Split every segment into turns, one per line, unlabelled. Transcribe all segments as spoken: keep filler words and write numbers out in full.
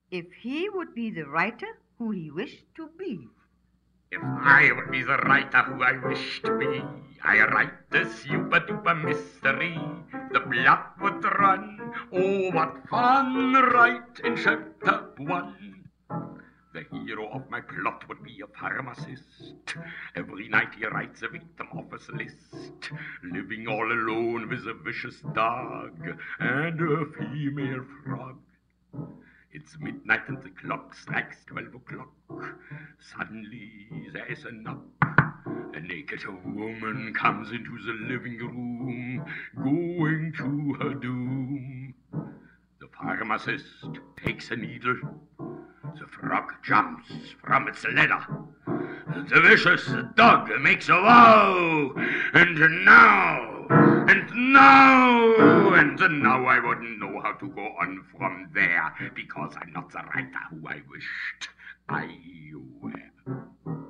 if he would be the writer who he wished to be.
If I would be the writer who I wish to be, I write the super duper mystery. The blood would run, oh what fun, right in chapter one. The hero of my plot would be a pharmacist. Every night he writes a victim of his list, living all alone with a vicious dog and a female frog. It's midnight and the clock strikes twelve o'clock. Suddenly there is a knock. A naked woman comes into the living room, going to her doom. The pharmacist takes a needle. The frog jumps from its ladder. The vicious dog makes a vow. And now, and now, and now I wouldn't know how to go on from there, because I'm not the writer who I wished I were.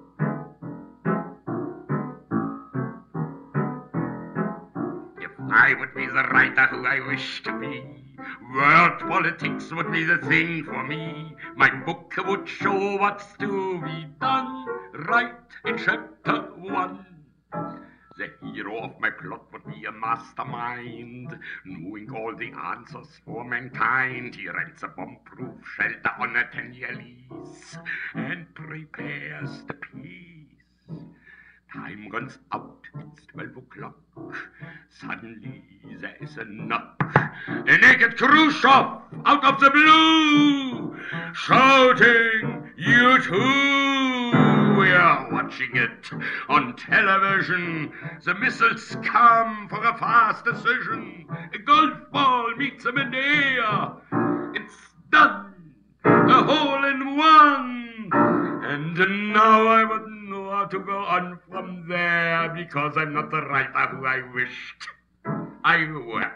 If I would be the writer who I wish to be, world politics would be the thing for me. My book would show what's to be done, right in chapter one. The hero of my plot would be a mastermind, knowing all the answers for mankind. He rents a bomb-proof shelter on a ten-year lease and prepares the peace. Time runs out, it's twelve o'clock. Suddenly there is a knock. A naked Khrushchev out of the blue, shouting, "You too!" We are watching it on television. The missiles come for a fast decision. A golf ball meets them in the air. It's done, a hole in one. And now I wouldn't know how to go on from there, because I'm not the writer who I wished I were.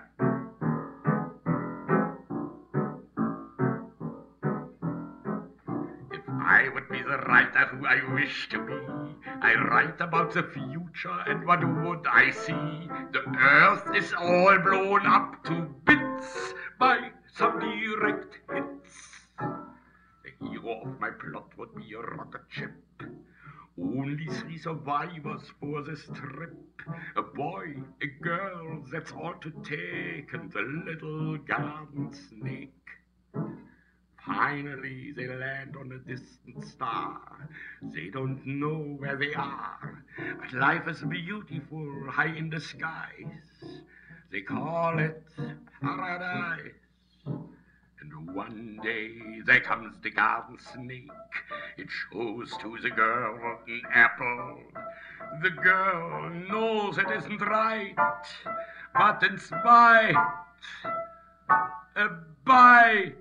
If I would be the writer who I wish to be, I write about the future, and what would I see? The earth is all blown up to bits by some direct hits. The hero of my plot would be a rocket ship. Only three survivors for this trip. A boy, a girl, that's all to take, and the little garden snake. Finally, they land on a distant star. They don't know where they are, but life is beautiful high in the skies. They call it paradise. And one day there comes the garden snake. It shows to the girl an apple. The girl knows it isn't right, but in spite, a bite.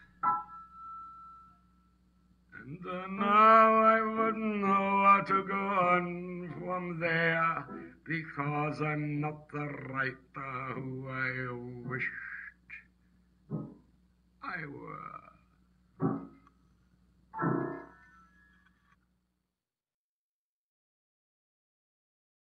And uh, now I wouldn't know how to go on from there, because I'm not the writer who I wished I were.